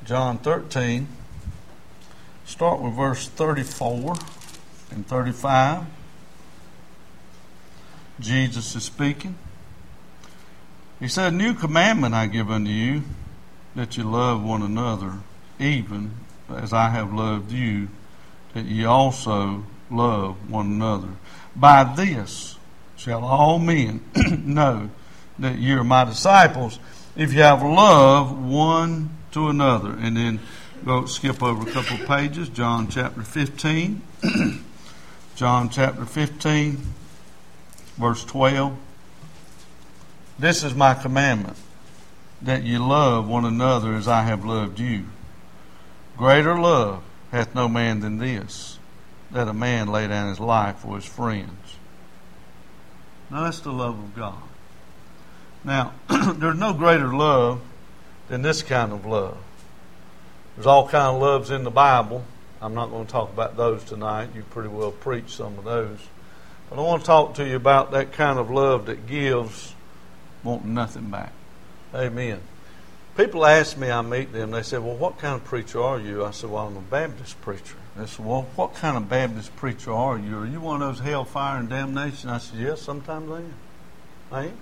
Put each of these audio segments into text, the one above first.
John 13. Start with verse 34 and 35. Jesus is speaking. He said, "New commandment I give unto you, that you love one another, even as I have loved you, that ye also love one another. By this shall all men know that ye are my disciples, if you have love one to another." And then go skip over a couple of pages. John chapter 15. John chapter 15, verse 12. "This is my commandment, that ye love one another as I have loved you. Greater love hath no man than this, that a man lay down his life for his friends." Now that's the love of God. Now, there's no greater love than this kind of love. There's all kind of loves in the Bible. I'm not going to talk about those tonight. You pretty well preached some of those. But I want to talk to you about that kind of love that gives, wanting nothing back. Amen. People ask me, I meet them, they say, "Well, what kind of preacher are you?" I said, "Well, I'm a Baptist preacher." They said, "Well, what kind of Baptist preacher are you? Are you one of those hellfire and damnation?" I said, "Yes, sometimes I am." I am.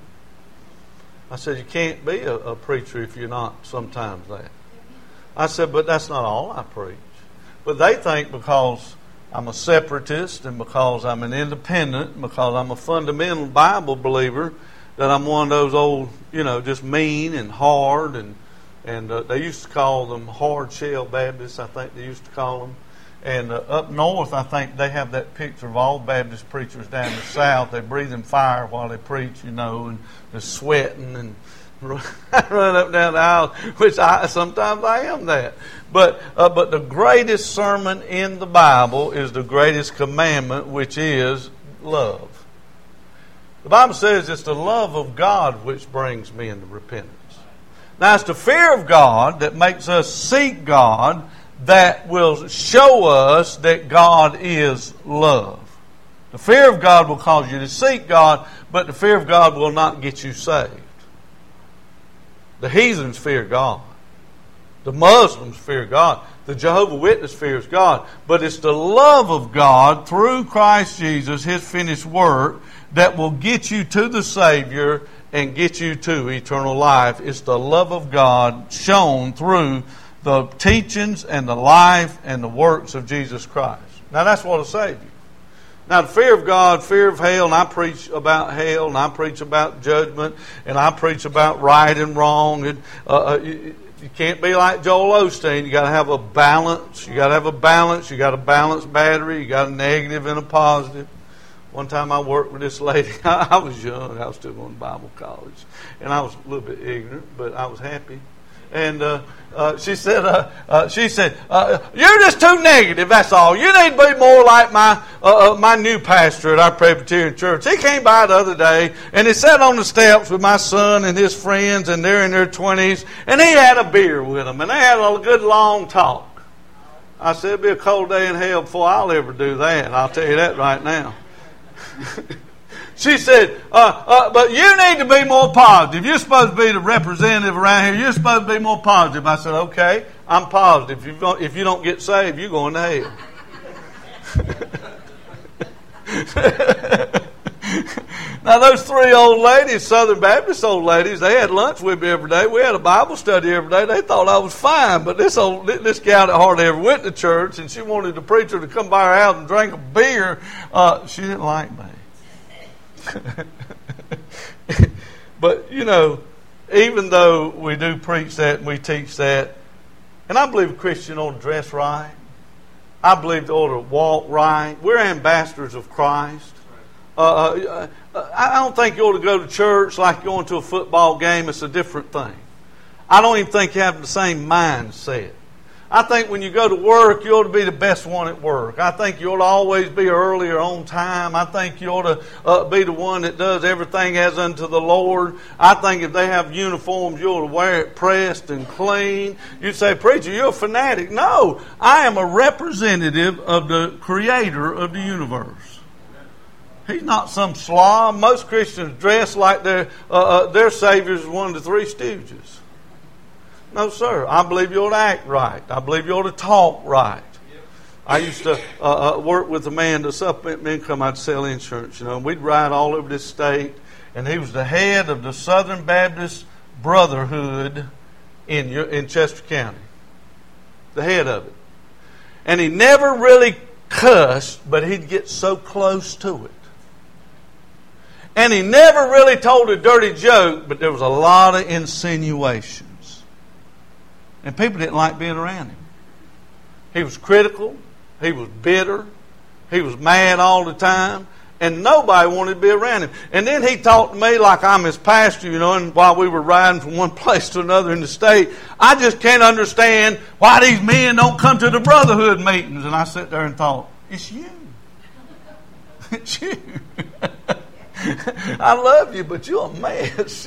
I said, "You can't be a preacher if you're not sometimes that." I said, "But that's not all I preach." But they think because I'm a separatist and because I'm an independent and because I'm a fundamental Bible believer that I'm one of those old, just mean and hard. And they used to call them hard shell Baptists, I think they used to call them. And up north, I think they have that picture of all Baptist preachers down in the south. They breathe in fire while they preach, and they're sweating and run up and down the aisle, which sometimes I am that. But the greatest sermon in the Bible is the greatest commandment, which is love. The Bible says it's the love of God which brings men to repentance. Now, it's the fear of God that makes us seek God, that will show us that God is love. The fear of God will cause you to seek God, but the fear of God will not get you saved. The heathens fear God. The Muslims fear God. The Jehovah's Witness fears God. But it's the love of God through Christ Jesus, His finished work, that will get you to the Savior and get you to eternal life. It's the love of God shown through the teachings and the life and the works of Jesus Christ. Now that's what will save you. Now the fear of God, fear of hell, and I preach about hell, and I preach about judgment, and I preach about right and wrong. And you can't be like Joel Osteen. You got to have a balance. You got to have a balance. You got a balanced battery. You got a negative and a positive. One time I worked with this lady. I was young. I was still going to Bible college, and I was a little bit ignorant, but I was happy. And she said, "You're just too negative. That's all. You need to be more like my new pastor at our Presbyterian church. He came by the other day, and he sat on the steps with my son and his friends, and they're in their 20s, and he had a beer with them, and they had a good long talk." I said, "It'll be a cold day in hell before I'll ever do that. I'll tell you that right now." She said, "But you need to be more positive. You're supposed to be the representative around here. You're supposed to be more positive." I said, "Okay, I'm positive. If you don't get saved, you're going to hell." Now, those three old ladies, Southern Baptist old ladies, they had lunch with me every day. We had a Bible study every day. They thought I was fine. But this gal that hardly ever went to church, and she wanted the preacher to come by her house and drink a beer, she didn't like me. But, even though we do preach that and we teach that, and I believe a Christian ought to dress right. I believe they ought to walk right. We're ambassadors of Christ. I don't think you ought to go to church like going to a football game. It's a different thing. I don't even think you have the same mindset. I think when you go to work, you ought to be the best one at work. I think you ought to always be early or on time. I think you ought to be the one that does everything as unto the Lord. I think if they have uniforms, you ought to wear it pressed and clean. You say, "Preacher, you're a fanatic." No, I am a representative of the Creator of the universe. He's not some slob. Most Christians dress like their Savior is one of the Three Stooges. No, sir. I believe you ought to act right. I believe you ought to talk right. I used to work with a man to supplement my income. I'd sell insurance, and we'd ride all over this state. And he was the head of the Southern Baptist Brotherhood in Chester County. The head of it. And he never really cussed, but he'd get so close to it. And he never really told a dirty joke, but there was a lot of insinuations. And people didn't like being around him. He was critical. He was bitter. He was mad all the time. And nobody wanted to be around him. And then he talked to me like I'm his pastor, and while we were riding from one place to another in the state, I just can't understand why these men don't come to the brotherhood meetings. And I sat there and thought, it's you. It's you. I love you, but you're a mess,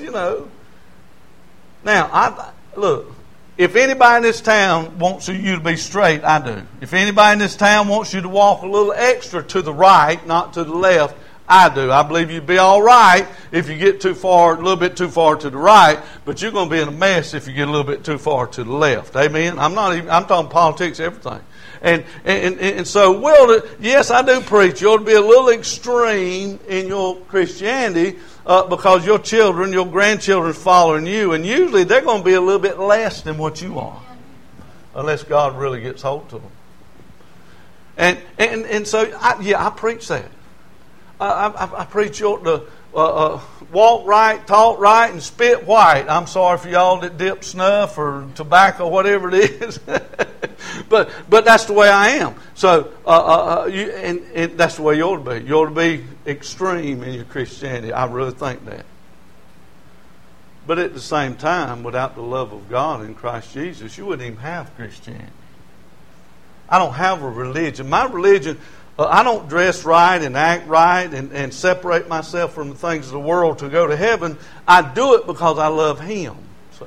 Now, look, if anybody in this town wants you to be straight, I do. If anybody in this town wants you to walk a little extra to the right, not to the left, I do. I believe you'd be all right if you get a little bit too far to the right, but you're going to be in a mess if you get a little bit too far to the left. Amen? I'm talking politics, everything. And so, yes, I do preach. You ought to be a little extreme in your Christianity because your children, your grandchildren are following you. And usually they're going to be a little bit less than what you are. Unless God really gets hold to them. And so, I preach that. I preach you ought to walk right, talk right, and spit white. I'm sorry for y'all that dip snuff or tobacco, whatever it is. But that's the way I am. So and that's the way you ought to be. You ought to be extreme in your Christianity. I really think that. But at the same time, without the love of God in Christ Jesus, you wouldn't even have Christianity. I don't have a religion. My religion, I don't dress right and act right and separate myself from the things of the world to go to heaven. I do it because I love Him. See?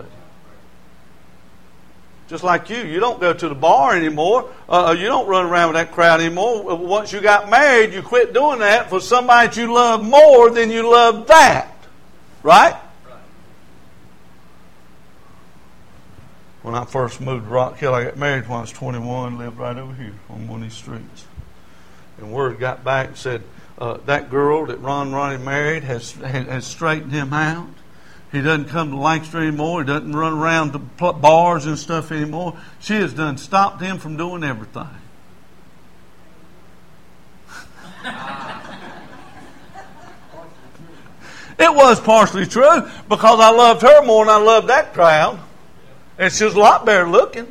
Just like you. You don't go to the bar anymore. You don't run around with that crowd anymore. Once you got married, you quit doing that for somebody that you love more than you love that. Right? When I first moved to Rock Hill, I got married when I was 21, lived right over here on one of these streets. And word got back and said, that girl that Ronnie married has straightened him out. He doesn't come to Lancaster anymore. He doesn't run around to bars and stuff anymore. She has done stopped him from doing everything. It was partially true because I loved her more than I loved that crowd. And she was a lot better looking.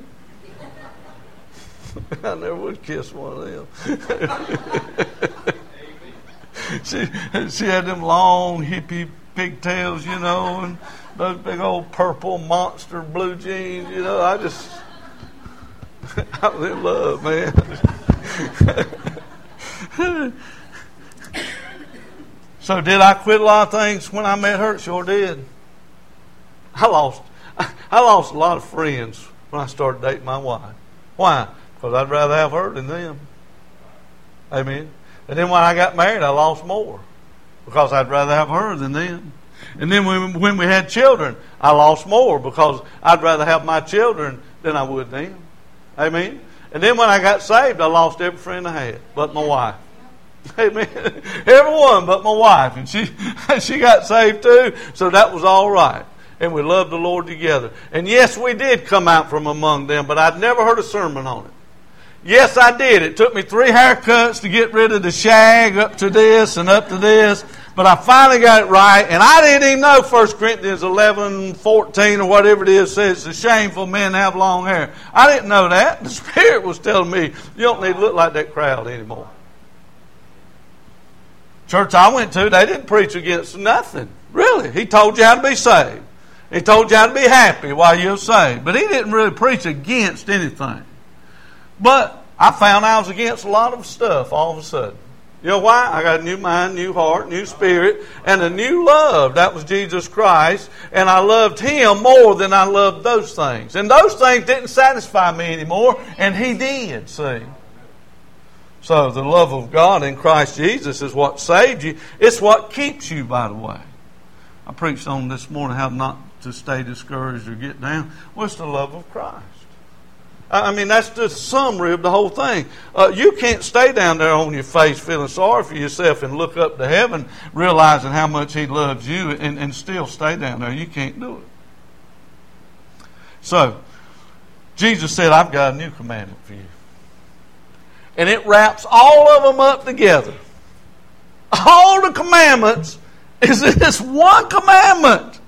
I never would kiss one of them. She had them long hippie pigtails, and those big old purple monster blue jeans, I was in love, man. So did I quit a lot of things when I met her? Sure did. I lost a lot of friends when I started dating my wife. Why? Because I'd rather have her than them. Amen. And then when I got married, I lost more. Because I'd rather have her than them. And then when we had children, I lost more because I'd rather have my children than I would them. Amen. And then when I got saved, I lost every friend I had but my wife. Amen. Everyone but my wife. And she got saved too, so that was all right. And we loved the Lord together. And yes, we did come out from among them, but I'd never heard a sermon on it. Yes, I did. It took me 3 haircuts to get rid of the shag up to this and up to this. But I finally got it right. And I didn't even know 1 Corinthians 11:14 or whatever it is says it's shameful men have long hair. I didn't know that. The Spirit was telling me you don't need to look like that crowd anymore. Church I went to, they didn't preach against nothing. Really. He told you how to be saved. He told you how to be happy while you're saved. But he didn't really preach against anything. But I found I was against a lot of stuff all of a sudden. You know why? I got a new mind, new heart, new spirit, and a new love. That was Jesus Christ. And I loved Him more than I loved those things. And those things didn't satisfy me anymore. And He did, see. So the love of God in Christ Jesus is what saved you. It's what keeps you, by the way. I preached on this morning how not to stay discouraged or get down? Well, it's the love of Christ. I mean, that's the summary of the whole thing. You can't stay down there on your face feeling sorry for yourself and look up to heaven realizing how much He loves you and still stay down there. You can't do it. So, Jesus said, I've got a new commandment for you. And it wraps all of them up together. All the commandments is in this one commandment.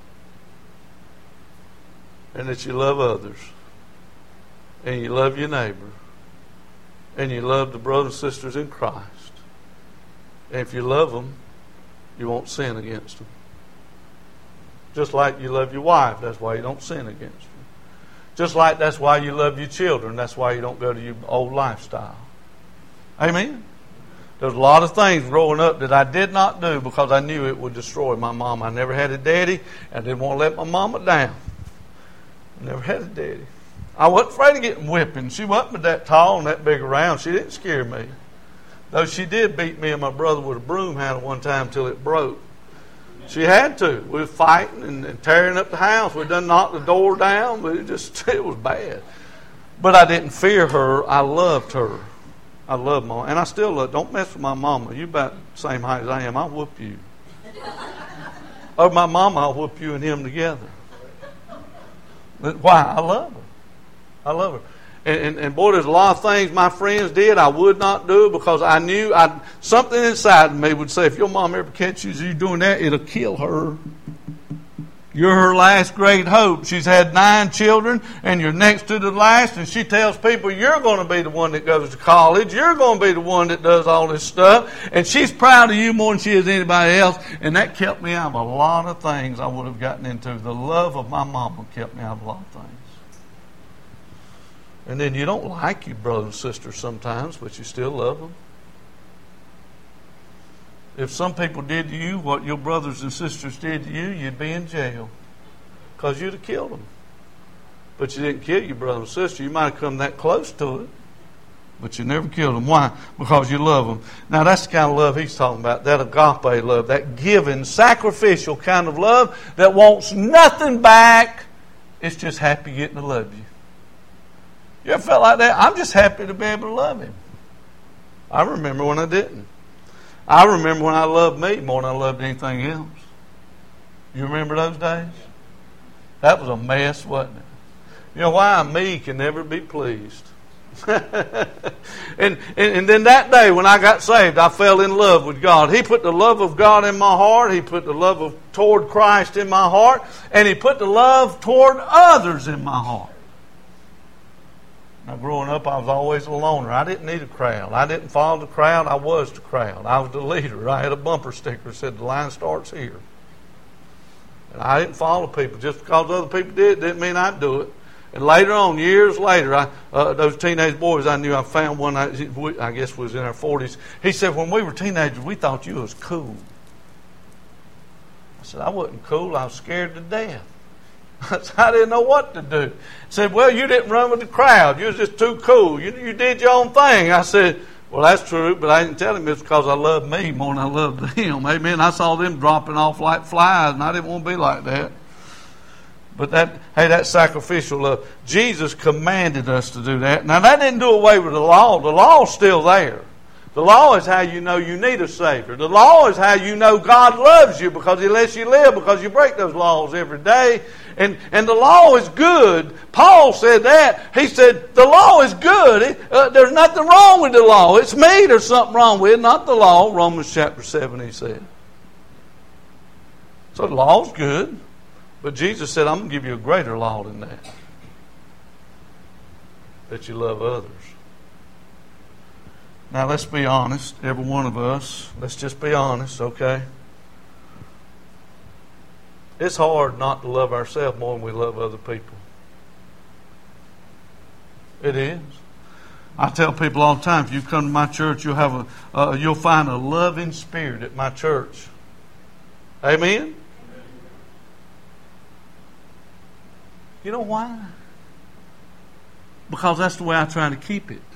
And that you love others. And you love your neighbor. And you love the brothers and sisters in Christ. And if you love them, you won't sin against them. Just like you love your wife, that's why you don't sin against them. Just like that's why you love your children, that's why you don't go to your old lifestyle. Amen? There's a lot of things growing up that I did not do because I knew it would destroy my mom. I never had a daddy. I didn't want to let my mama down. I never had a daddy. I wasn't afraid of getting whipping. She wasn't that tall and that big around. She didn't scare me. Though she did beat me and my brother with a broom handle one time till it broke. She had to. We were fighting and tearing up the house. We done knocked the door down, but it was bad. But I didn't fear her. I loved her. I love Mama. And I still love. Don't mess with my mama. You about the same height as I am. I'll whoop you. Or my mama, I'll whoop you and him together. But why? I love her. I love her. And boy, there's a lot of things my friends did I would not do because I knew something inside of me would say, if your mom ever catches you doing that, it'll kill her. You're her last great hope. She's had 9 children, and you're next to the last, and she tells people, you're going to be the one that goes to college. You're going to be the one that does all this stuff. And she's proud of you more than she is anybody else. And that kept me out of a lot of things I would have gotten into. The love of my mama kept me out of a lot of things. And then you don't like your brothers and sisters sometimes, but you still love them. If some people did to you what your brothers and sisters did to you, you'd be in jail. Because you'd have killed them. But you didn't kill your brother and sister. You might have come that close to it. But you never killed them. Why? Because you love them. Now that's the kind of love he's talking about. That agape love. That giving, sacrificial kind of love that wants nothing back. It's just happy getting to love you. You ever felt like that? I'm just happy to be able to love him. I remember when I didn't. I remember when I loved me more than I loved anything else. You remember those days? That was a mess, wasn't it? You know why? Me can never be pleased. and then that day when I got saved, I fell in love with God. He put the love of God in my heart. He put the love toward Christ in my heart. And He put the love toward others in my heart. Now, growing up, I was always a loner. I didn't need a crowd. I didn't follow the crowd. I was the crowd. I was the leader. I had a bumper sticker that said, the line starts here. And I didn't follow people. Just because other people did it didn't mean I'd do it. And later on, years later, those teenage boys I knew, I found one, I guess was in our 40s. He said, when we were teenagers, we thought you was cool. I said, I wasn't cool. I was scared to death. I didn't know what to do. He said, well, you didn't run with the crowd. You was just too cool. You did your own thing. I said, well, that's true, but I didn't tell him it's because I loved me more than I loved him. Amen. I saw them dropping off like flies, and I didn't want to be like that. But that's sacrificial love. Jesus commanded us to do that. Now, that didn't do away with the law. The law's still there. The law is how you know you need a Savior. The law is how you know God loves you because He lets you live because you break those laws every day. And the law is good. Paul said that. He said, the law is good. There's nothing wrong with the law. It's me there's something wrong with, not the law. Romans chapter 7, he said. So the law's good. But Jesus said, I'm going to give you a greater law than that. That you love others. Now let's be honest, every one of us. Let's just be honest, okay? It's hard not to love ourselves more than we love other people. It is. I tell people all the time, if you come to my church, you'll find a loving spirit at my church. Amen? You know why? Because that's the way I try to keep it.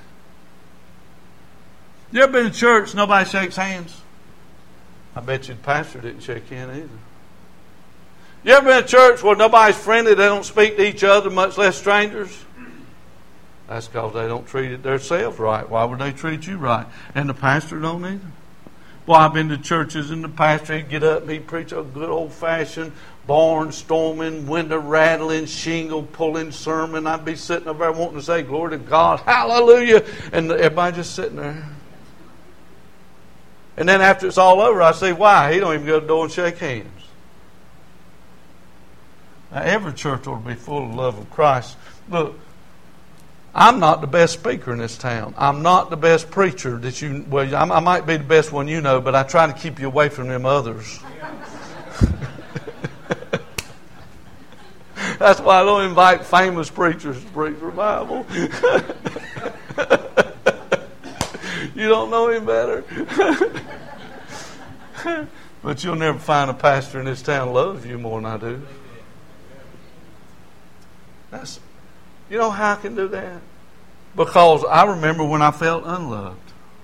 You ever been to church, nobody shakes hands? I bet you the pastor didn't shake hands either. You ever been in a church where nobody's friendly, they don't speak to each other, much less strangers? That's because they don't treat themselves right. Why would they treat you right? And the pastor don't either. Well, I've been to churches and the pastor, he'd get up and he'd preach a good old-fashioned barn storming, window rattling, shingle pulling sermon. I'd be sitting over there wanting to say, glory to God, hallelujah. And everybody just sitting there. And then after it's all over, I say, why? He don't even go to the door and shake hands. Now, every church ought to be full of love of Christ. Look, I'm not the best speaker in this town. I'm not the best preacher that you... Well, I might be the best one you know, but I try to keep you away from them others. That's why I don't invite famous preachers to preach revival. You don't know him better. But you'll never find a pastor in this town loves you more than I do. You know how I can do that? Because I remember when I felt unloved.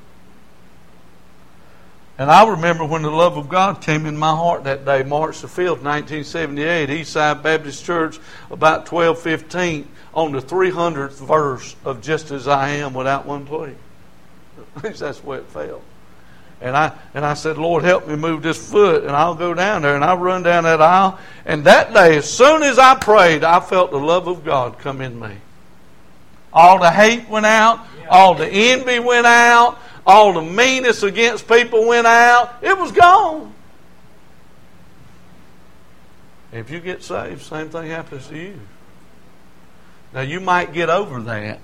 And I remember when the love of God came in my heart that day, March the 5th, 1978, Eastside Baptist Church, about 12:15, on the 300th verse of Just As I Am Without One Plea. That's the way it felt. And I said, Lord, help me move this foot, and I'll go down there. And I run down that aisle. And that day, as soon as I prayed, I felt the love of God come in me. All the hate went out. All the envy went out. All the meanness against people went out. It was gone. If you get saved, same thing happens to you. Now, you might get over that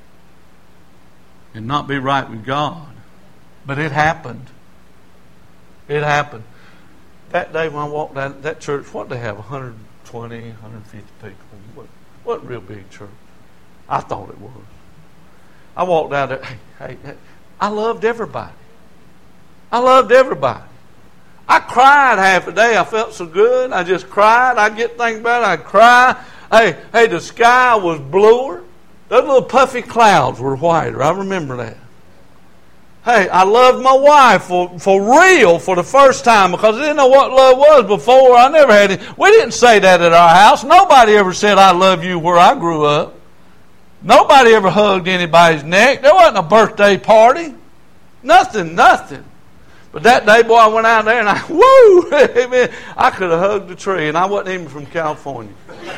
and not be right with God. But it happened. It happened. That day when I walked down that church, what did they have? 120, 150 people. What a real big church. I thought it was. I walked down there. Hey, I loved everybody. I loved everybody. I cried half a day. I felt so good. I just cried. I'd get thinking about it. I'd cry. Hey, the sky was bluer. Those little puffy clouds were whiter. I remember that. Hey, I loved my wife for real for the first time because I didn't know what love was before. I never had it. We didn't say that at our house. Nobody ever said, I love you where I grew up. Nobody ever hugged anybody's neck. There wasn't a birthday party. Nothing. But that day, boy, I went out there and I could have hugged the tree, and I wasn't even from California.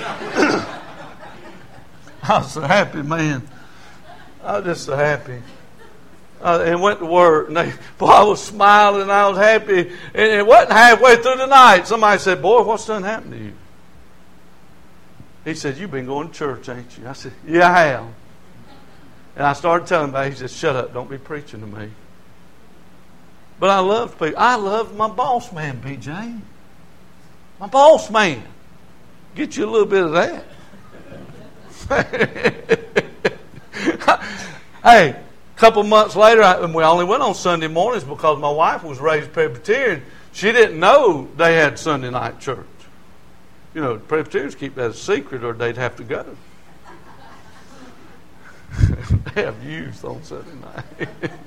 I was so happy, man. I was just so happy. And went to work, and I was smiling, I was happy, and it wasn't halfway through the night. Somebody said, boy, what's done happened to you? He said, you've been going to church, ain't you? I said, yeah, I have. And I started telling him about it. He said, shut up, don't be preaching to me. But I loved people. I loved my boss man, BJ. My boss man. Get you a little bit of that. Hey, couple months later, we only went on Sunday mornings because my wife was raised Presbyterian. She didn't know they had Sunday night church. You know, Presbyterians keep that a secret or they'd have to go. They have youth on Sunday night.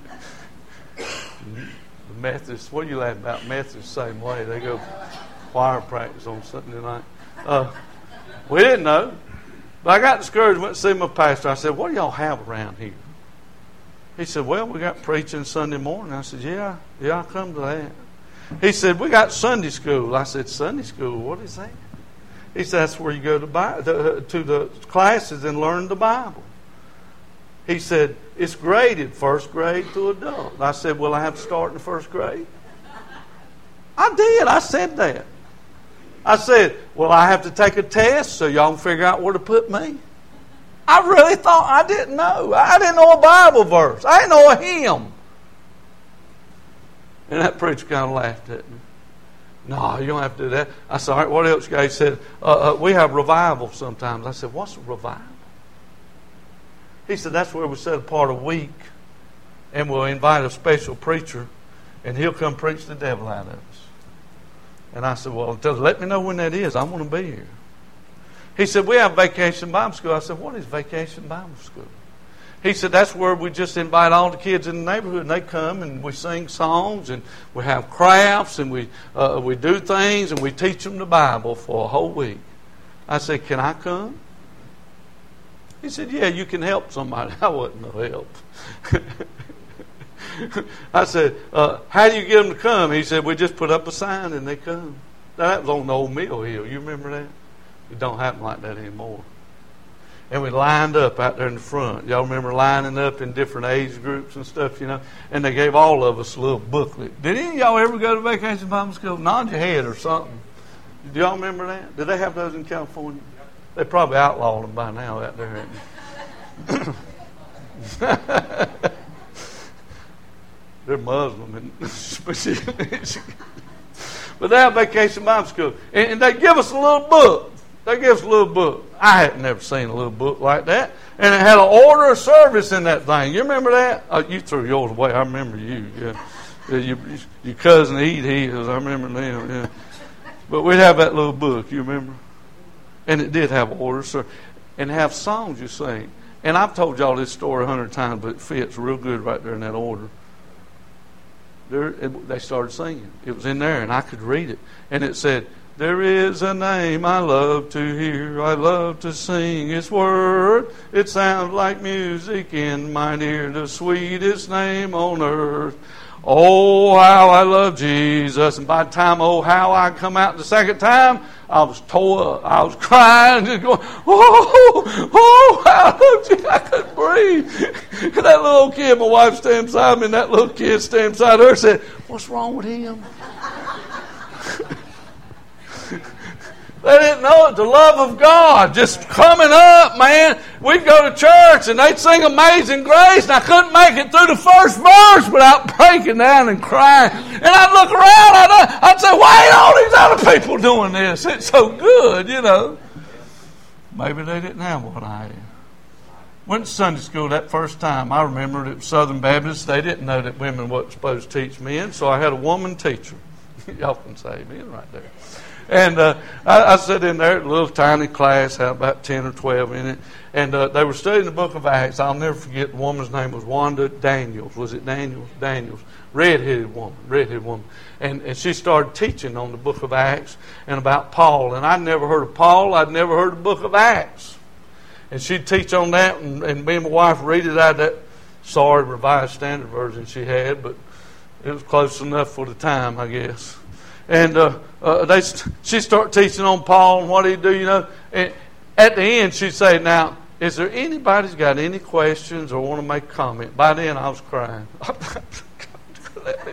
The Methodists, what are you laughing about? Methodists, same way. They go choir practice on Sunday night. We didn't know. But I got discouraged, went to see my pastor. I said, what do y'all have around here? He said, well, we got preaching Sunday morning. I said, yeah, I come to that. He said, we got Sunday school. I said, Sunday school, what is that? He said, that's where you go to the classes and learn the Bible. He said, it's graded first grade to adult. I said, well, I have to start in the first grade? I did. I said that. I said, well, I have to take a test so y'all can figure out where to put me. I really thought, I didn't know. I didn't know a Bible verse. I didn't know a hymn. And that preacher kind of laughed at me. No, you don't have to do that. I said, all right, what else? He said, we have revival sometimes. I said, what's a revival? He said, that's where we set apart a week and we'll invite a special preacher and he'll come preach the devil out of us. And I said, well, let me know when that is. I want to be here. He said, we have Vacation Bible School. I said, what is Vacation Bible School? He said that's where we just invite all the kids in the neighborhood, and they come and we sing songs and we have crafts and we do things and we teach them the Bible for a whole week. I said, can I come? He said, yeah, you can help somebody. I wasn't no help. I said, how do you get them to come? He said, we just put up a sign and they come. Now, that was on the old Mill Hill. You remember that? It don't happen like that anymore. And we lined up out there in the front. Y'all remember lining up in different age groups and stuff, you know? And they gave all of us a little booklet. Did any of y'all ever go to Vacation Bible School? Nod your head or something. Do y'all remember that? Did they have those in California? They probably outlawed them by now out there. They're Muslim. But they have Vacation Bible School. And they give us a little book. They give us a little book. I had never seen a little book like that. And it had an order of service in that thing. You remember that? Oh, you threw yours away. I remember you. Yeah. Your cousin his. I remember them. Yeah. But we'd have that little book. You remember? And it did have order of service. And have songs you sing. And I've told y'all this story 100 times, but it fits real good right there in that order. They started singing. It was in there, and I could read it. And it said, there is a name I love to hear, I love to sing its word. It sounds like music in my ear, the sweetest name on earth. Oh, how I love Jesus. And by the time, oh, how I come out the second time, I was tore up. I was crying, just going, oh, how I love Jesus. I couldn't breathe. And that little kid, my wife standing beside me, and that little kid standing beside her said, what's wrong with him? They didn't know it, the love of God just coming up, man. We'd go to church and they'd sing Amazing Grace, and I couldn't make it through the first verse without breaking down and crying. And I'd look around, I'd say, why ain't all these other people doing this? It's so good, you know. Maybe they didn't have what I had. Went to Sunday school that first time. I remember it was Southern Baptist. They didn't know that women wasn't supposed to teach men, so I had a woman teacher. Y'all can say amen right there. And I sat in there, a little tiny class, had about 10 or 12 in it. And they were studying the book of Acts. I'll never forget, the woman's name was Wanda Daniels. Was it Daniels? Daniels. Red-headed woman. And she started teaching on the book of Acts and about Paul. And I'd never heard of Paul. I'd never heard of the book of Acts. And she'd teach on that, and me and my wife read it out of that sorry Revised Standard Version she had, but it was close enough for the time, I guess. And she started teaching on Paul and what he do, you know. And at the end, she'd say, now, is there anybody's got any questions or want to make a comment? By then, I was crying. Let me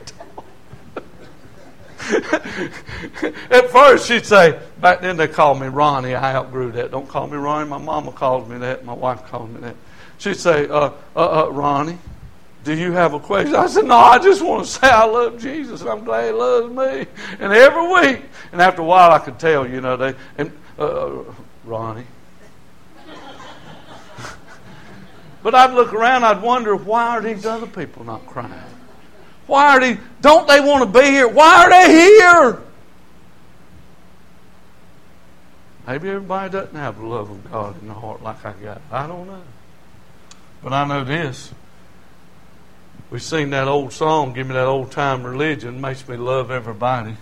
talk. At first, she'd say, back then they called me Ronnie. I outgrew that. Don't call me Ronnie. My mama called me that. My wife called me that. She'd say, Ronnie, do you have a question? I said, no, I just want to say I love Jesus, and I'm glad he loves me. And every week, and after a while I could tell, you know, Ronnie. But I'd look around, I'd wonder, why are these other people not crying? Why are don't they want to be here? Why are they here? Maybe everybody doesn't have the love of God in their heart like I got. I don't know. But I know this. We sing that old song, Give Me That Old Time Religion, makes me love everybody.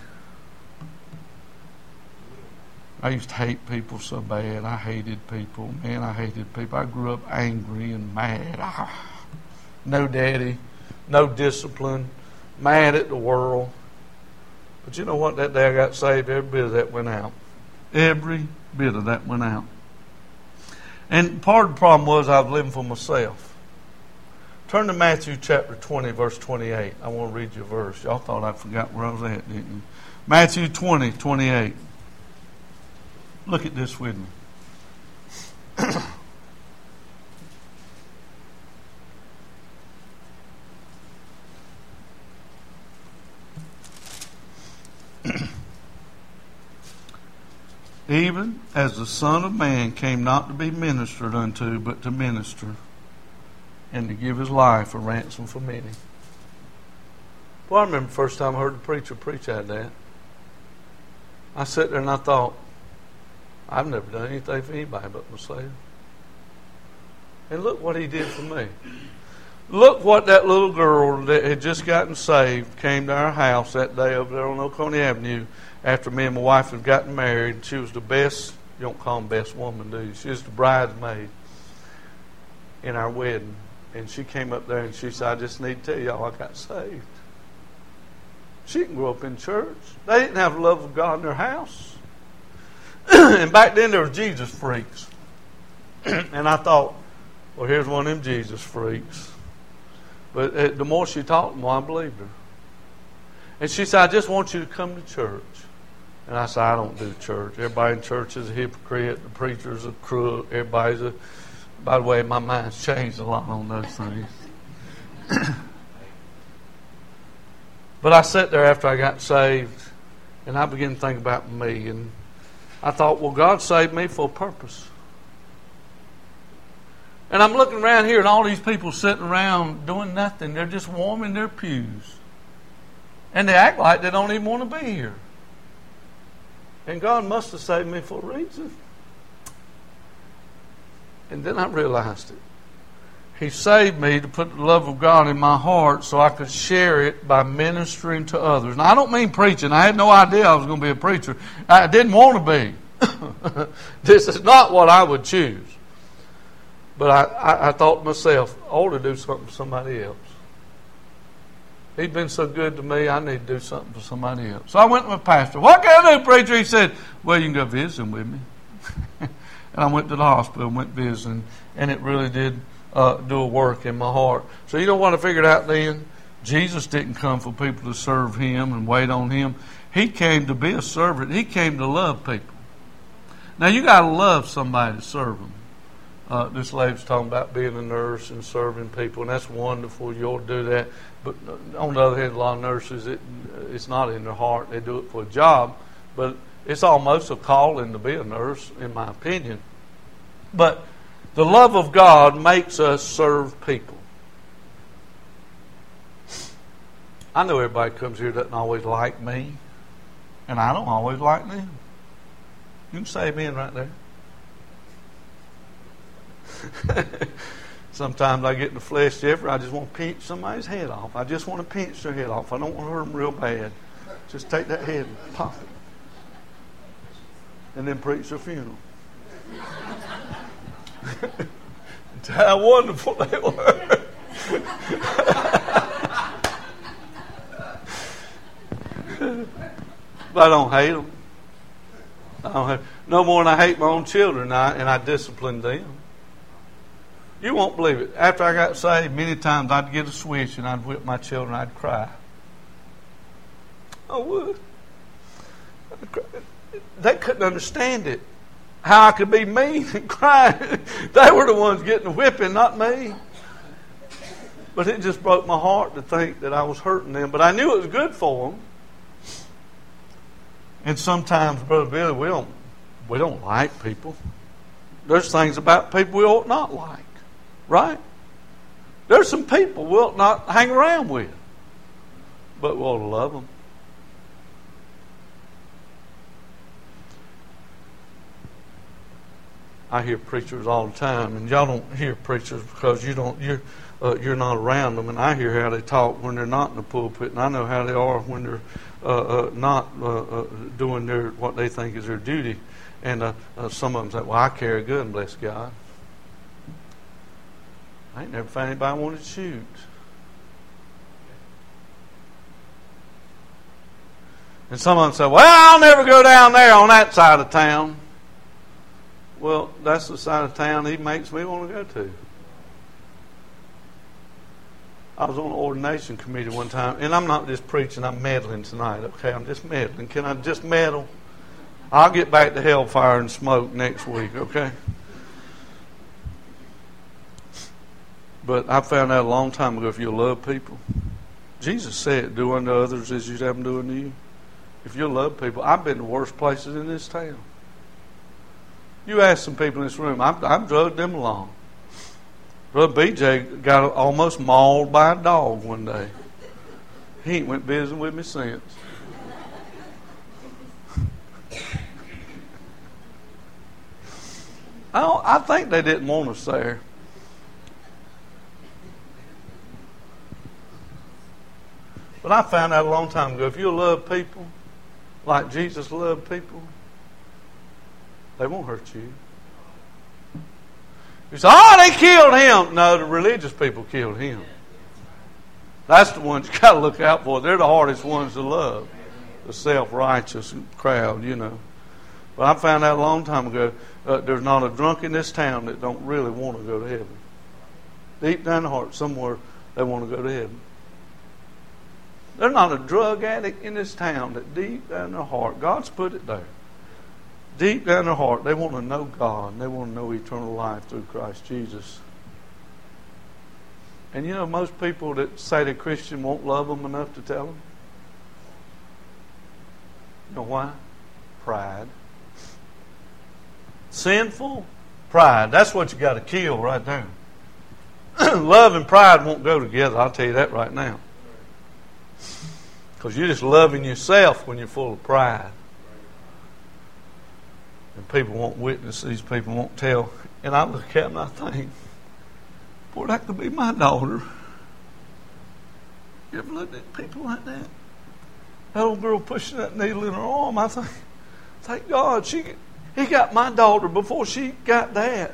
I used to hate people so bad. I hated people. Man, I hated people. I grew up angry and mad. No daddy, no discipline, mad at the world. But you know what? That day I got saved, every bit of that went out. Every bit of that went out. And part of the problem was I was living for myself. Turn to Matthew chapter 20, verse 28. I want to read you a verse. Y'all thought I forgot where I was at, didn't you? Matthew 20, 28. Look at this with me. Even as the Son of Man came not to be ministered unto, but to minister, and to give his life a ransom for many. Well, I remember the first time I heard the preacher preach out of that. I sat there and I thought, I've never done anything for anybody but myself. And look what he did for me. Look what that little girl that had just gotten saved came to our house that day over there on Oconee Avenue after me and my wife had gotten married. She was the best, you don't call them best woman, do you? She was the bridesmaid in our wedding. And she came up there and she said, I just need to tell y'all I got saved. She didn't grow up in church. They didn't have the love of God in their house. And back then there were Jesus freaks. And I thought, well, here's one of them Jesus freaks. But the more she talked, the more I believed her. And she said, I just want you to come to church. And I said, I don't do church. Everybody in church is a hypocrite. The preacher's a crook. Everybody's a... By the way, my mind's changed a lot on those things. But I sat there after I got saved, and I began to think about me. And I thought, well, God saved me for a purpose. And I'm looking around here, and all these people sitting around doing nothing. They're just warming their pews. And they act like they don't even want to be here. And God must have saved me for a reason. And then I realized it. He saved me to put the love of God in my heart so I could share it by ministering to others. Now, I don't mean preaching. I had no idea I was going to be a preacher. I didn't want to be. This is not what I would choose. But I thought to myself, I ought to do something for somebody else. He's been so good to me, I need to do something for somebody else. So I went to my pastor. What can I do, preacher? He said, well, you can go visiting with me. And I went to the hospital and went visiting. And it really did do a work in my heart. So you know what I figured out then? Jesus didn't come for people to serve Him and wait on Him. He came to be a servant. He came to love people. Now you got to love somebody to serve them. This lady's talking about being a nurse and serving people, and that's wonderful. You ought to do that. But on the other hand, a lot of nurses, it's not in their heart. They do it for a job. But it's almost a calling to be a nurse, in my opinion. But the love of God makes us serve people. I know everybody comes here doesn't always like me, and I don't always like them. You can say amen right there. Sometimes I get in the flesh, Jeffrey, I just want to pinch somebody's head off. I just want to pinch their head off. I don't want to hurt them real bad. Just take that head and pop it. And then preach their funeral. How wonderful they were. But I don't hate them. No more than I hate my own children, and I discipline them. You won't believe it. After I got saved, many times I'd get a switch and I'd whip my children. I'd cry. I would. They couldn't understand it. How I could be mean and cry. They were the ones getting the whipping, not me. But it just broke my heart to think that I was hurting them. But I knew it was good for them. And sometimes, Brother Billy, we don't like people. There's things about people we ought not like. Right? There's some people we'll not hang around with. But we ought to love them. I hear preachers all the time, and y'all don't hear preachers because you're not around them. And I hear how they talk when they're not in the pulpit, and I know how they are when they're not doing what they think is their duty. And some of them say, "Well, I carry a gun, bless God." I ain't never found anybody wanted to shoot. And some of them say, "Well, I'll never go down there on that side of town." Well, that's the side of town He makes me want to go to. I was on an ordination committee one time, and I'm not just preaching, I'm meddling tonight, okay? I'm just meddling. Can I just meddle? I'll get back to hellfire and smoke next week, okay? But I found out a long time ago, if you love people, Jesus said, do unto others as you'd have them do unto you. If you love people, I've been to worst places in this town. You ask some people in this room, I've drugged them along. Brother BJ got almost mauled by a dog one day. He ain't went visiting with me since. I think they didn't want us there. But I found out a long time ago, if you love people like Jesus loved people, they won't hurt you. You say, oh, they killed him. No, the religious people killed him. That's the ones you got to look out for. They're the hardest ones to love. The self-righteous crowd, you know. But I found out a long time ago, there's not a drunk in this town that don't really want to go to heaven. Deep down in the heart, somewhere they want to go to heaven. There's not a drug addict in this town that deep down in their heart, God's put it there. Deep down in their heart, they want to know God. And they want to know eternal life through Christ Jesus. And you know, most people that say they're Christian won't love them enough to tell them. You know why? Pride. Sinful pride. That's what you got to kill right there. Love and pride won't go together. I'll tell you that right now. Because you're just loving yourself when you're full of pride. And people won't witness, these people won't tell. And I look at them and I think, boy, that could be my daughter. You ever looked at people like that? That old girl pushing that needle in her arm, I think, thank God, he got my daughter before she got that.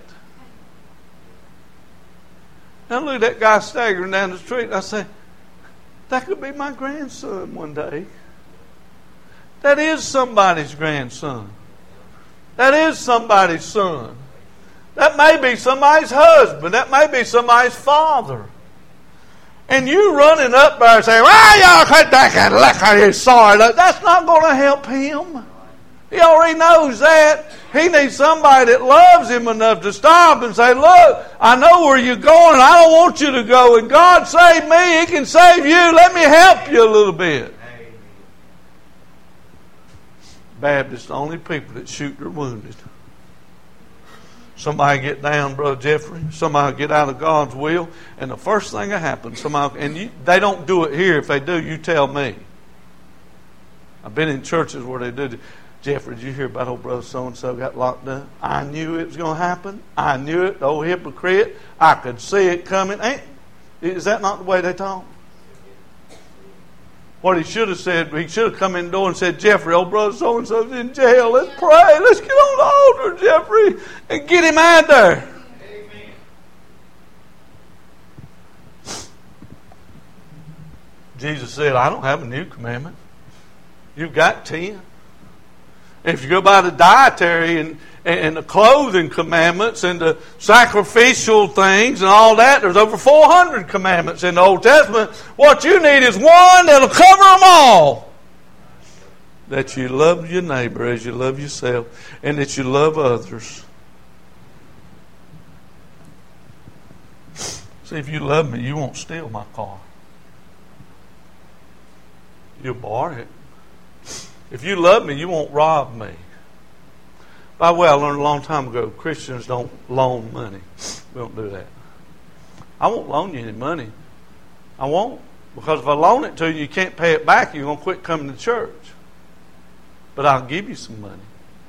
And I look at that guy staggering down the street and I say, that could be my grandson one day. That is somebody's grandson. That is somebody's son. That may be somebody's husband. That may be somebody's father. And you running up there saying, y'all cut that look at his sorry. That's not going to help him. He already knows that. He needs somebody that loves him enough to stop and say, look, I know where you're going. I don't want you to go. And God saved me. He can save you. Let me help you a little bit. Baptists, the only people that shoot their wounded. Somebody get down, Brother Jeffrey. Somebody get out of God's will. And the first thing that happens, they don't do it here. If they do, you tell me. I've been in churches where they do. Jeffrey, did you hear about old brother so-and-so got locked up? I knew it was going to happen. I knew it. The old hypocrite. I could see it coming. Is that not the way they talk? What he should have said, he should have come in the door and said, Jeffrey, old brother so-and-so's in jail. Let's pray. Let's get on the altar, Jeffrey, and get him out there. Amen. Jesus said, I don't have a new commandment. You've got 10. If you go by the dietary and the clothing commandments and the sacrificial things and all that, there's over 400 commandments in the Old Testament. What you need is one that'll cover them all. That you love your neighbor as you love yourself, and that you love others. See, if you love me, you won't steal my car. You'll borrow it. If you love me, you won't rob me. By the way, I learned a long time ago, Christians don't loan money. We don't do that. I won't loan you any money. I won't. Because if I loan it to you, you can't pay it back, you're going to quit coming to church. But I'll give you some money.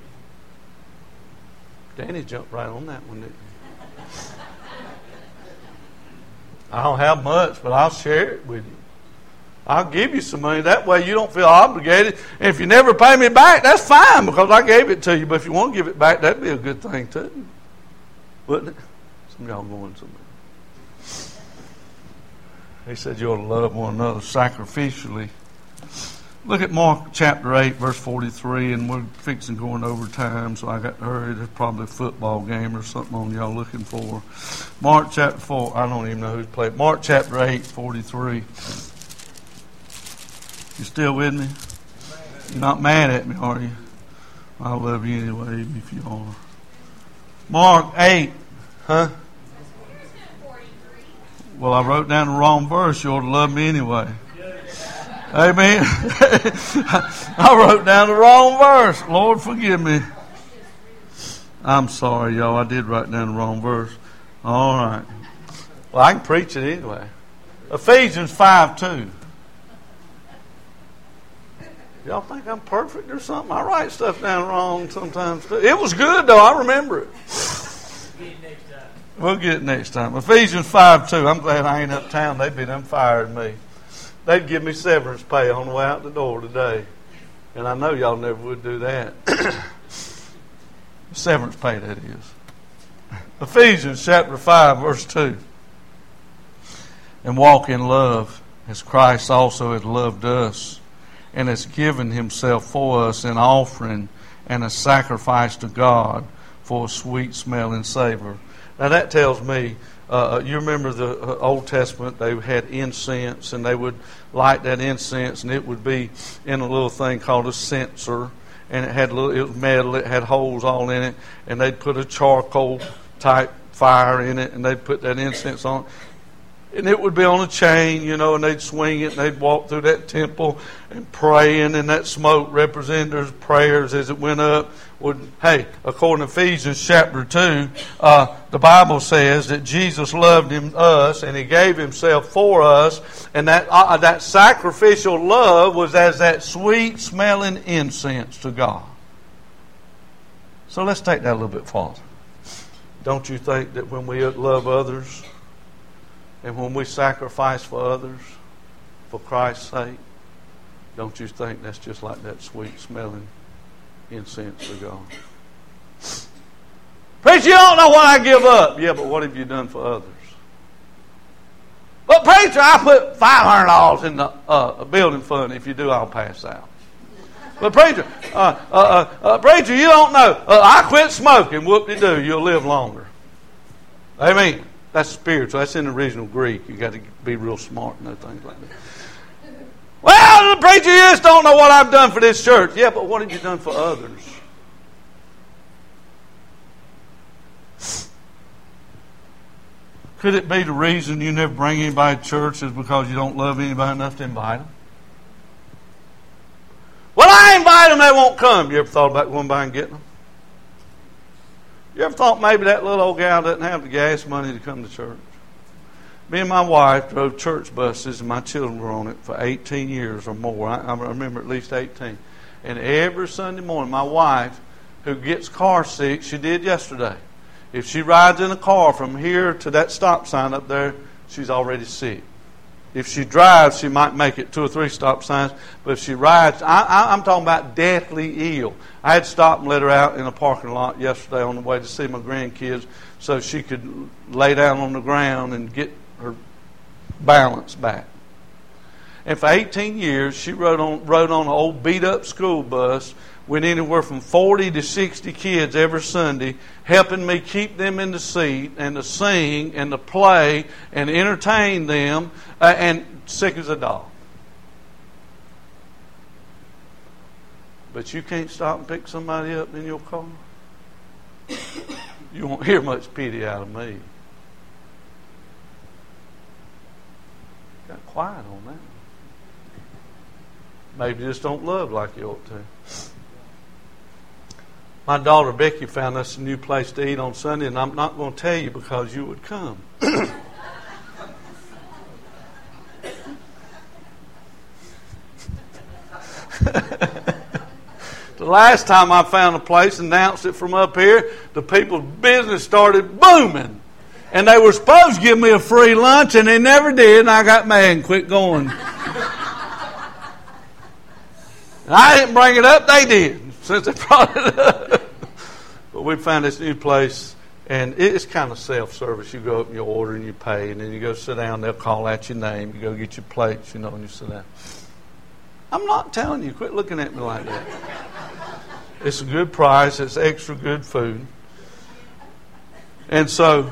Danny jumped right on that one, didn't he? I don't have much, but I'll share it with you. I'll give you some money. That way you don't feel obligated. And if you never pay me back, that's fine because I gave it to you. But if you want to give it back, that'd be a good thing too. Wouldn't it? Some of y'all going somewhere. He said you ought to love one another sacrificially. Look at Mark chapter 8, verse 43, and we're fixing going over time, so I got to hurry. There's probably a football game or something on y'all looking for. Mark chapter 4, I don't even know who's playing. Mark chapter 8, 43. You still with me? You're not mad at me, are you? I love you anyway, even if you are. Mark 8. Huh? Well, I wrote down the wrong verse. You ought to love me anyway. Amen. I wrote down the wrong verse. Lord, forgive me. I'm sorry, y'all. I did write down the wrong verse. All right. Well, I can preach it anyway. Ephesians 5:2. Y'all think I'm perfect or something? I write stuff down wrong sometimes too. It was good though. I remember it. We'll get it next time. Ephesians 5:2. I'm glad I ain't uptown. They'd be done fired me. they'd give me severance pay on the way out the door today. And I know y'all never would do that. Severance pay, that is. Ephesians chapter 5, verse 2. And walk in love, as Christ also has loved us, and has given himself for us an offering and a sacrifice to God for a sweet smelling savor. Now that tells me, you remember the Old Testament, they had incense, and they would light that incense, and it would be in a little thing called a censer, and it was metal, it had holes all in it, and they'd put a charcoal type fire in it, and they'd put that incense on it. And it would be on a chain, and they'd swing it, and they'd walk through that temple and praying, and that smoke represented their prayers as it went up. Hey, according to Ephesians chapter 2, the Bible says that Jesus loved us, and he gave himself for us, and that sacrificial love was as that sweet-smelling incense to God. So let's take that a little bit farther. Don't you think that when we love others, and when we sacrifice for others, for Christ's sake, don't you think that's just like that sweet-smelling incense to God? Preacher, you don't know what I give up. Yeah, but what have you done for others? But preacher, I put $500 in the building fund. If you do, I'll pass out. But preacher, preacher, you don't know. I quit smoking. Whoop-de-doo, you'll live longer. Amen. That's spiritual. That's in the original Greek. You got to be real smart and things like that. Well, the preacher, you just don't know what I've done for this church. Yeah, but what have you done for others? Could it be the reason you never bring anybody to church is because you don't love anybody enough to invite them? Well, I invite them, they won't come. You ever thought about going by and getting them? You ever thought maybe that little old gal doesn't have the gas money to come to church? Me and my wife drove church buses, and my children were on it for 18 years or more. I remember at least 18. And every Sunday morning, my wife, who gets car sick, she did yesterday. If she rides in a car from here to that stop sign up there, she's already sick. If she drives, she might make it 2 or 3 stop signs. But if she rides, I'm talking about deathly ill. I had to stop and let her out in a parking lot yesterday on the way to see my grandkids so she could lay down on the ground and get her balance back. And for 18 years, she rode on an old beat-up school bus, went anywhere from 40 to 60 kids every Sunday, helping me keep them in the seat and to sing and to play and entertain them, and sick as a dog. But you can't stop and pick somebody up in your car. You won't hear much pity out of me. Got quiet on that. Maybe you just don't love like you ought to. My daughter Becky found us a new place to eat on Sunday, and I'm not going to tell you because you would come. The last time I found a place and announced it from up here, the people's business started booming. And they were supposed to give me a free lunch, and they never did, and I got mad and quit going. I didn't bring it up, they did, since they brought it up. But we found this new place, and it's kind of self-service. You go up and you order and you pay, and then you go sit down, they'll call out your name. You go get your plates, and you sit down. I'm not telling you, quit looking at me like that. It's a good price, it's extra good food. And so,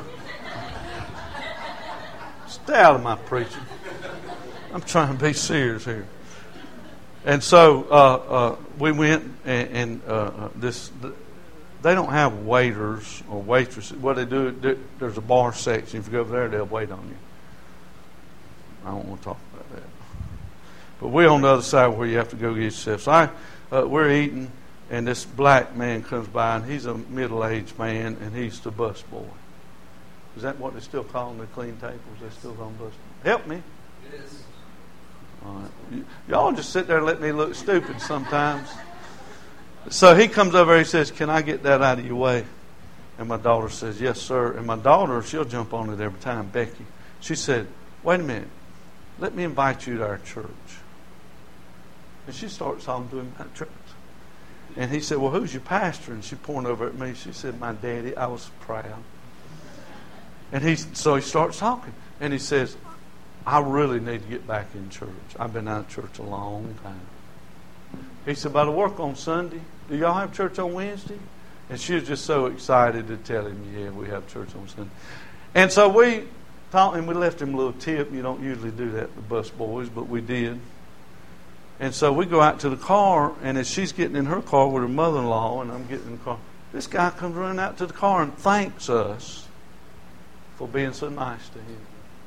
stay out of my preaching. I'm trying to be serious here. And so we went, and they don't have waiters or waitresses. What they do, there's a bar section. If you go over there, they'll wait on you. I don't want to talk about that. But we're on the other side where you have to go get yourself. So we're eating, and this black man comes by, and he's a middle-aged man, and he's the bus boy. Is that what they still call them, the clean tables? They still call them bus boys? Help me. Yes. All right. Y'all just sit there and let me look stupid sometimes. So he comes over, he says, "Can I get that out of your way?" And my daughter says, "Yes, sir." And my daughter, she'll jump on it every time, Becky. She said, "Wait a minute. let me invite you to our church. And she starts talking to him about church. And he said, well, who's your pastor? And she pointed over at me. She said, my daddy. I was proud. And so he starts talking. And he says, I really need to get back in church. I've been out of church a long time. He said, but I work on Sunday. Do y'all have church on Wednesday? And she was just so excited to tell him, yeah, we have church on Sunday. And so we taught him, we left him a little tip. You don't usually do that, the bus boys, but we did. And so we go out to the car, and as she's getting in her car with her mother-in-law, and I'm getting in the car, this guy comes running out to the car and thanks us for being so nice to him.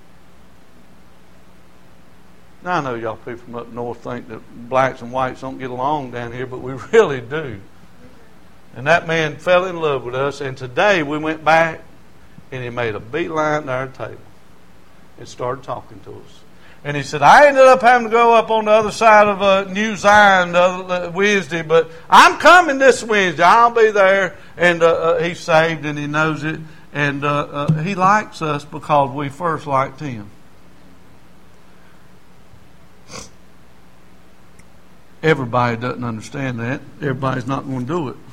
Now, I know y'all people from up north think that blacks and whites don't get along down here, but we really do. And that man fell in love with us, and today we went back, and he made a beeline to our table and started talking to us. And he said, I ended up having to go up on the other side of New Zion Wednesday, but I'm coming this Wednesday. I'll be there. And he's saved and he knows it. And he likes us because we first liked him. Everybody doesn't understand that. Everybody's not going to do it.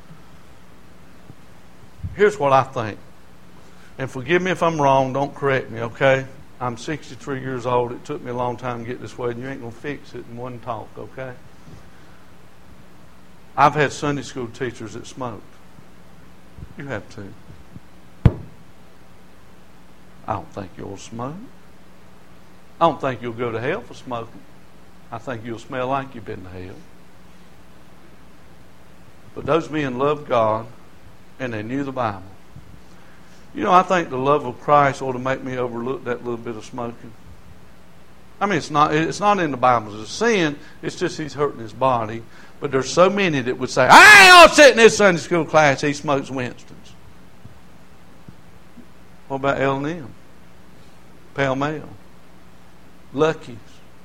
Here's what I think. And forgive me if I'm wrong. Don't correct me, okay? I'm 63 years old. It took me a long time to get this way, and you ain't going to fix it in one talk, okay? I've had Sunday school teachers that smoked. You have too. I don't think you'll smoke. I don't think you'll go to hell for smoking. I think you'll smell like you've been to hell. But those men loved God, and they knew the Bible. You know, I think the love of Christ ought to make me overlook that little bit of smoking. I mean, it's not in the Bible as a sin. It's just he's hurting his body. But there's so many that would say, I ain't gonna sit in this Sunday school class. He smokes Winston's. What about L&M? Pall Mall? Lucky's?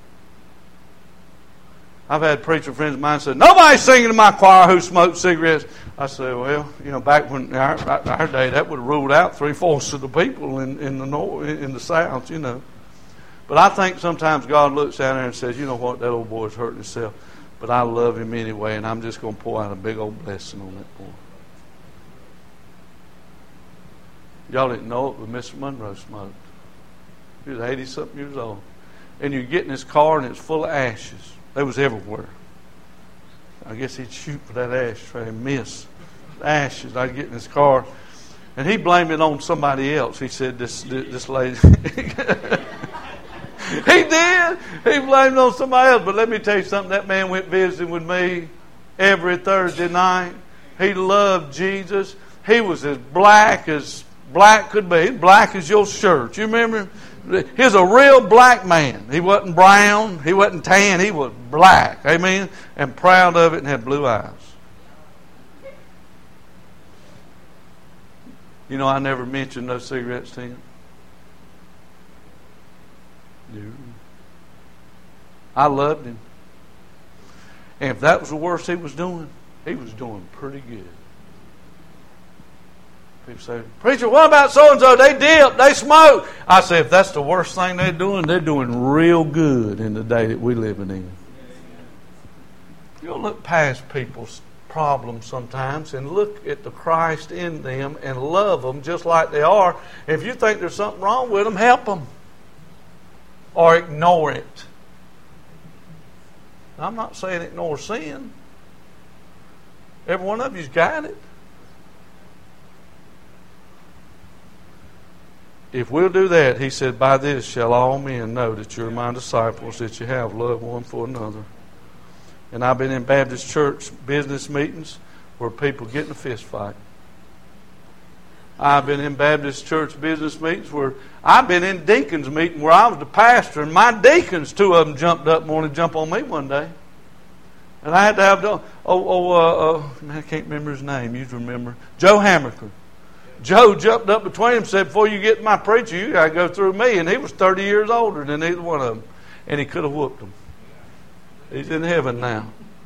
I've had preacher friends of mine say, nobody's singing in my choir who smokes cigarettes. I say, well, you know, back when our day, that would have ruled out 3/4 of the people in the north, in the South, you know. But I think sometimes God looks down there and says, you know what, that old boy's hurting himself, but I love him anyway, and I'm just going to pour out a big old blessing on that boy. Y'all didn't know it, but Mr. Monroe smoked. He was 80-something years old. And you get in his car, and it's full of ashes. They was everywhere. I guess he'd shoot for that ashtray and miss. Ashes. I'd get in his car. And he blamed it on somebody else. He said, this lady. He did. He blamed it on somebody else. But let me tell you something. That man went visiting with me every Thursday night. He loved Jesus. He was as black could be. Black as your shirt. You remember him? He was a real black man. He wasn't brown. He wasn't tan. He was black. Amen? And proud of it and had blue eyes. You know, I never mentioned no cigarettes to him. No. I loved him. And if that was the worst he was doing pretty good. People say, preacher, what about so-and-so? They dip, they smoke. I say, if that's the worst thing they're doing real good in the day that we're living in. You'll look past people's problems sometimes and look at the Christ in them and love them just like they are. If you think there's something wrong with them, help them. Or ignore it. I'm not saying ignore sin. Every one of you's got it. If we'll do that, he said, by this shall all men know that you're my disciples, that you have love one for another. And I've been in Baptist church business meetings where people get in a fist fight. I've been in Baptist church business meetings where I've been in deacons meeting where I was the pastor, and my deacons, 2 of them jumped up and wanted to jump on me one day. And I had to have, I can't remember his name. You remember. Joe Hammerker. Joe jumped up between them and said, before you get to my preacher, you got to go through me. And he was 30 years older than either one of them. And he could have whooped them. He's in heaven now.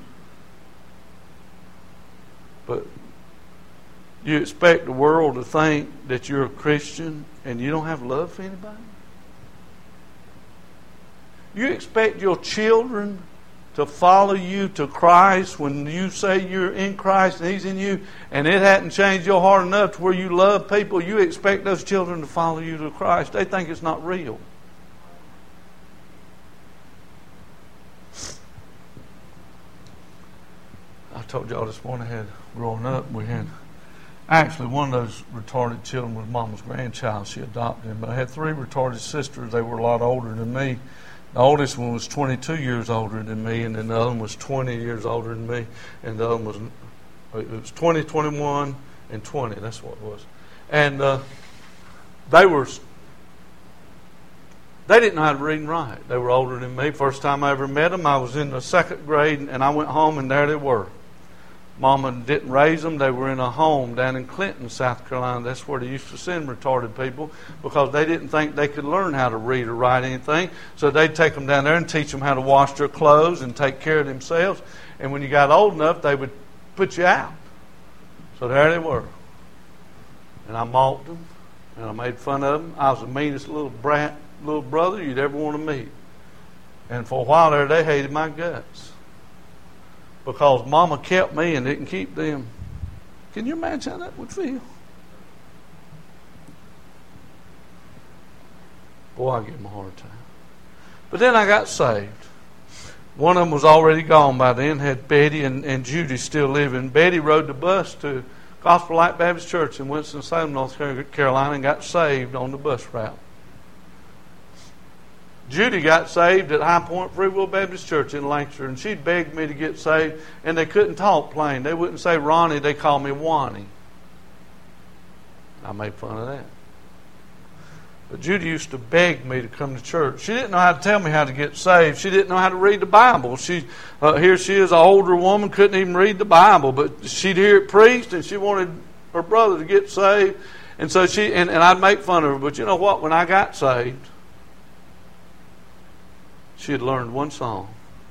But you expect the world to think that you're a Christian and you don't have love for anybody? You expect your children to follow you to Christ when you say you're in Christ and He's in you, and it hadn't changed your heart enough to where you love people. You expect those children to follow you to Christ. They think it's not real. I told y'all this morning, growing up, we had actually one of those retarded children was Mama's grandchild. She adopted him. But I had 3 retarded sisters. They were a lot older than me. The oldest one was 22 years older than me, and then the other one was 20 years older than me, and the other one was 20, 21, and 20. That's what it was. And they didn't know how to read and write. They were older than me. First time I ever met them, I was in the 2nd grade, and I went home, and there they were. Mama didn't raise them. They were in a home down in Clinton, South Carolina. That's where they used to send retarded people because they didn't think they could learn how to read or write anything. So they'd take them down there and teach them how to wash their clothes and take care of themselves. And when you got old enough, they would put you out. So there they were. And I mocked them, and I made fun of them. I was the meanest little brat, little brother you'd ever want to meet. And for a while there, they hated my guts. Because Mama kept me and didn't keep them. Can you imagine how that would feel? Boy, I give them a hard time. But then I got saved. One of them was already gone by then, had Betty and Judy still living. Betty rode the bus to Gospel Light Baptist Church in Winston-Salem, North Carolina, and got saved on the bus route. Judy got saved at High Point Free Will Baptist Church in Lancaster, and she begged me to get saved, and they couldn't talk plain. They wouldn't say Ronnie, they called me Wani. I made fun of that. But Judy used to beg me to come to church. She didn't know how to tell me how to get saved. She didn't know how to read the Bible. Here she is, an older woman, couldn't even read the Bible, but she'd hear it preached, and she wanted her brother to get saved. And so and I'd make fun of her. But you know what? When I got saved, she had learned one song,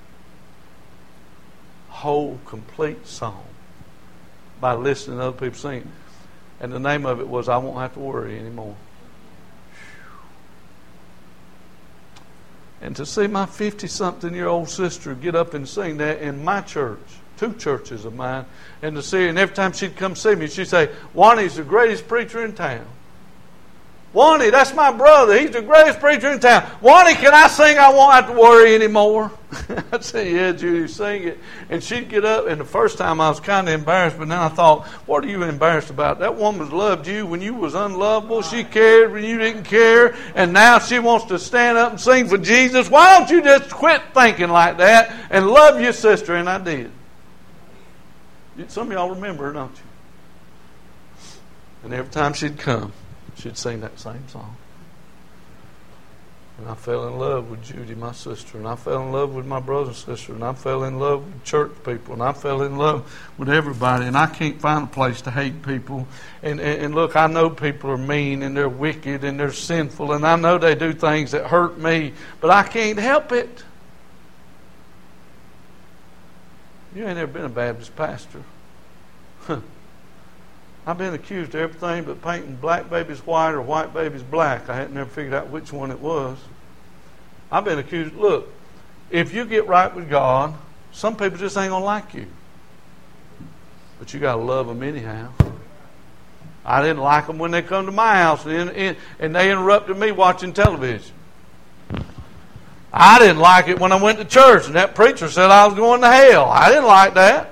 whole, complete song, by listening to other people sing. And the name of it was, I Won't Have to Worry Anymore. And to see my 50-something-year-old sister get up and sing that in my church, 2 churches of mine, and to see her, and every time she'd come see me, she'd say, Wani's the greatest preacher in town. Wani, that's my brother. He's the greatest preacher in town. Wani, can I sing I Won't Have to Worry Anymore? I'd say, yeah, Judy, sing it. And she'd get up, and the first time I was kind of embarrassed, but then I thought, what are you embarrassed about? That woman's loved you when you was unlovable. She cared when you didn't care, and now she wants to stand up and sing for Jesus. Why don't you just quit thinking like that and love your sister? And I did. Some of y'all remember her, don't you? And every time she'd come, she'd sing that same song. And I fell in love with Judy, my sister. And I fell in love with my brother and sister. And I fell in love with church people. And I fell in love with everybody. And I can't find a place to hate people. And look, I know people are mean and they're wicked and they're sinful. And I know they do things that hurt me. But I can't help it. You ain't ever been a Baptist pastor. I've been accused of everything but painting black babies white or white babies black. I hadn't never figured out which one it was. I've been accused. Look, if you get right with God, some people just ain't going to like you. But you got to love them anyhow. I didn't like them when they come to my house and they interrupted me watching television. I didn't like it when I went to church and that preacher said I was going to hell. I didn't like that.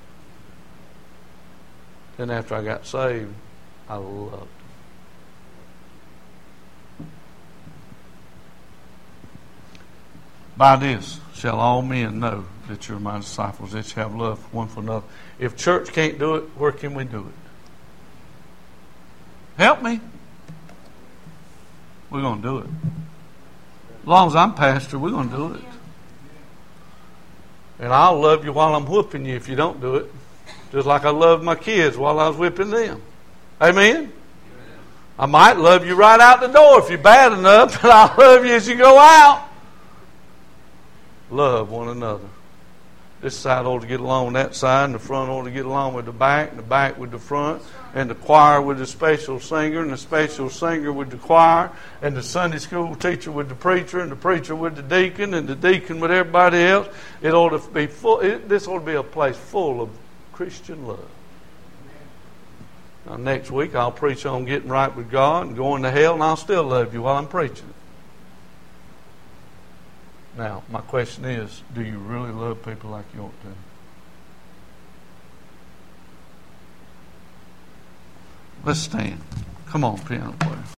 Then after I got saved, I loved them. By this shall all men know that you're my disciples, that you have love one for another. If church can't do it, where can we do it? Help me. We're going to do it. As long as I'm pastor, we're going to do it. And I'll love you while I'm whooping you if you don't do it. Just like I loved my kids while I was whipping them. Amen? I might love you right out the door if you're bad enough, but I'll love you as you go out. Love one another. this side ought to get along with that side, and the front ought to get along with the back, and the back with the front, and the choir with the special singer, and the special singer with the choir, and the Sunday school teacher with the preacher, and the preacher with the deacon, and the deacon with everybody else. It ought to be full. This ought to be a place full of Christian love. Now, next week I'll preach on getting right with God and going to hell, and I'll still love you while I'm preaching it. Now, my question is, do you really love people like you ought to? Let's stand. Come on, piano player.